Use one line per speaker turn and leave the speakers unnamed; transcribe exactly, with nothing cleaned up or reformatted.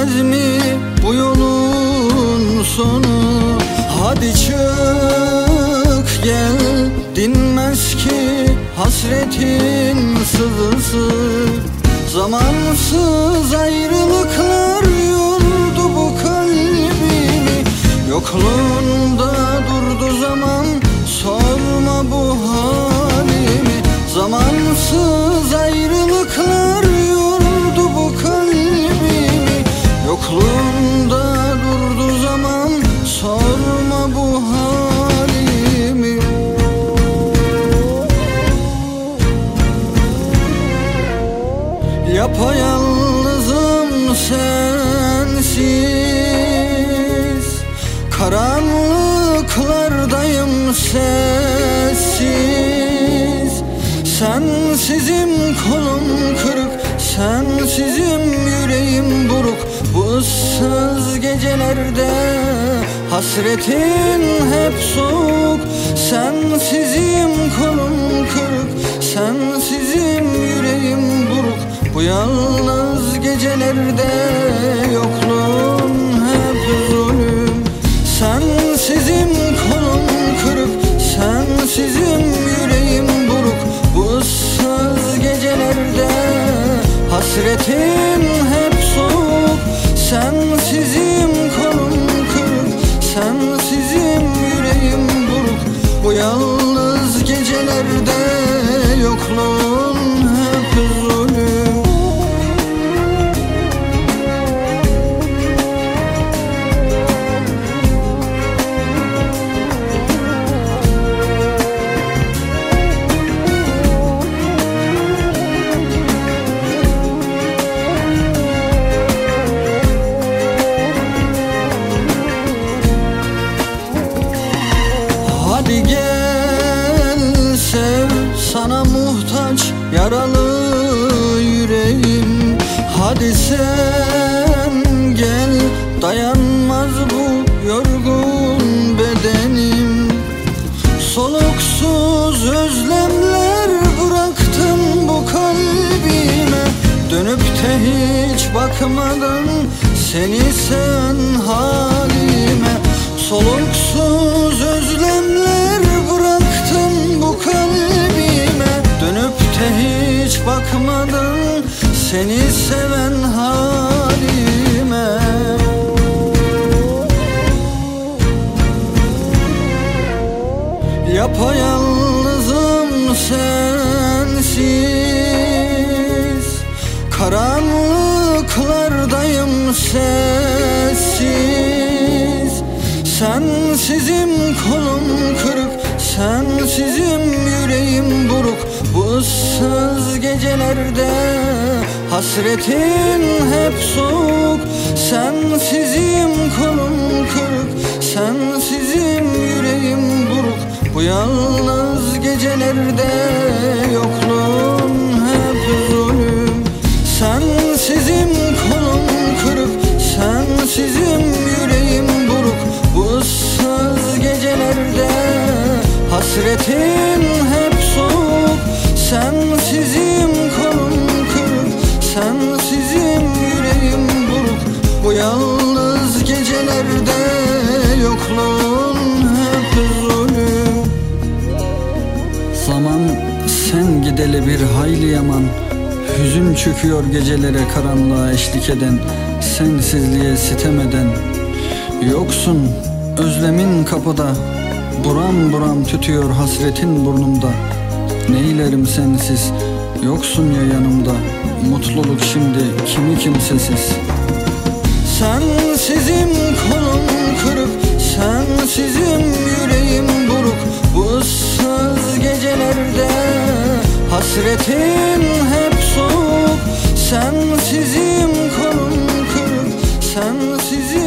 bitmez mi bu yolun sonu? Hadi çık gel, dinmez ki hasretin sızısı. Zamansız ayrılıklar yordu bu kalbimi. Yokluğunda durdu zaman, sorma bu halimi. Zamansız ayrılıklar yordu bu kalbimi. Yokluğunda durdu zaman, sorma bu halimi. Yapayalnızım sensiz, karanlıklardayım sessiz. Sensizim kolum kırık, sensizim yüreğim buruk. Bu ıssız gecelerde hasretin hep soğuk. Sensizim kolum kırık, sensizim yüreğim buruk. Bu yalnız gecelerde yokluğun hep zulüm. Sensizim kolum kırık, sensizim yüreğim buruk. Bu ıssız gecelerde hasretin hep soğuk. Sensizim kolum kırık, sensizim yüreğim buruk. Bu yalnız gecelerde yokluğun hep zulüm. Hadi gel sev, sana muhtaç yaralı yüreğim. Hadi sen gel, dayanmaz bu yorgun bedenim. Soluksuz özlemler bıraktın bu kalbime. Dönüp de hiç bakmadın seni seven halime. Soluksuz özlemler bıraktın bu kalbime. Dönüp de hiç bakmadın seni seven halime. Yapayalnızım sensiz, karanlıklardayım sessiz. Sensizim kolum kırık, sensizim yüreğim buruk. Bu ıssız gecelerde hasretin hep soğuk. Sensizim kolum kırık, sensizim yüreğim buruk. Bu yalnız gecelerde yokluğun hep zulüm. Sensizim kolum kırık, sensizim yüreğim buruk. Bu ıssız gecelerde hasretin hep soğuk. Sensizim kolum kırık, sensizim yüreğim buruk. Bu yalnız gecelerde yokluğun hep zulüm.
Zaman sen gideli bir hayli yaman. Hüzün çöküyor gecelere karanlığa eşlik eden. Sensizliğe sitem eden. Yoksun özlemin kapıda, buram buram tütüyor hasretin burnumda. Neylerim sensiz, yoksun ya yanımda. Mutluluk şimdi kimi kimsesiz.
Sensizim kolum kırık, sensizim yüreğim buruk. Bu ıssız gecelerde hasretin hep soğuk. Sensizim kolum kırık, sensizim